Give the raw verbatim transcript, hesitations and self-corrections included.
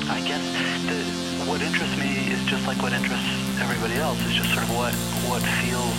I guess the, what interests me is just like what interests everybody else. Is just sort of what what feels